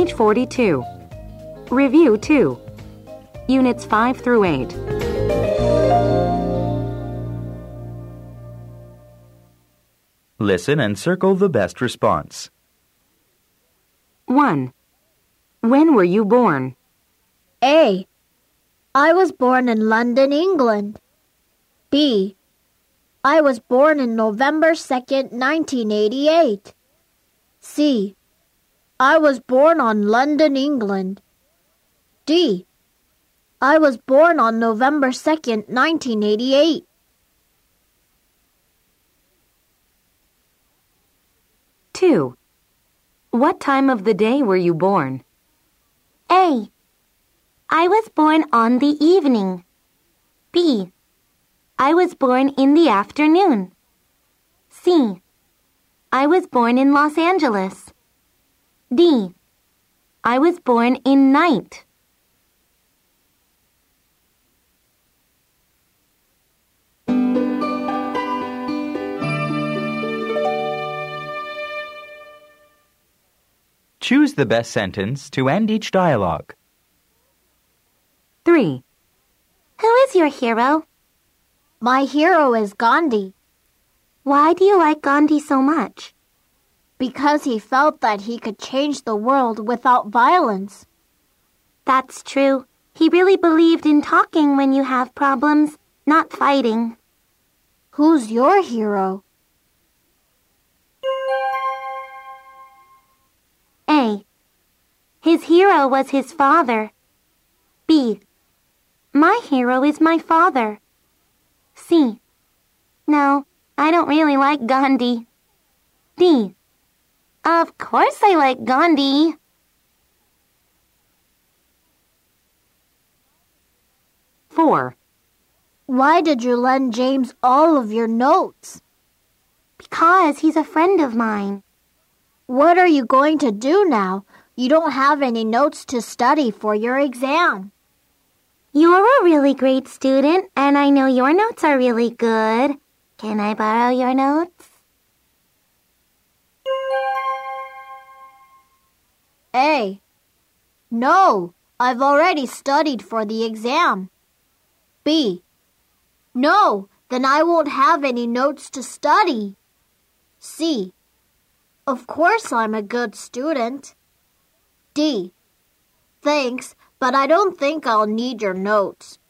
Page 42. Review 2. Units 5 through 8. Listen and circle the best response. 1. When were you born? A. I was born in London, England. B. I was born in November 2nd, 1988. C. I was born on London, England. D. I was born on November 2nd, 1988. Two. What time of the day were you born? A. I was born on the evening. B. I was born in the afternoon. C. I was born in Los Angeles. D. I was born in night. Choose the best sentence to end each dialogue. 3. Who is your hero? My hero is Gandhi Why do you like Gandhi so much? because he felt that he could change the world without violence. That's true. He really believed in talking when you have problems, not fighting. Who's your hero? A. His hero was his father. B. My hero is my father. C. No, I don't really like Gandhi. D. Of course I like Gandhi. 4. Why did you lend James all of your notes? Because he's a friend of mine. What are you going to do now? You don't have any notes to study for your exam. You're a really great student, and I know your notes are really good. Can I borrow your notes? A. No, I've already studied for the exam. B. No, then I won't have any notes to study. C. Of course I'm a good student. D. Thanks, but I don't think I'll need your notes.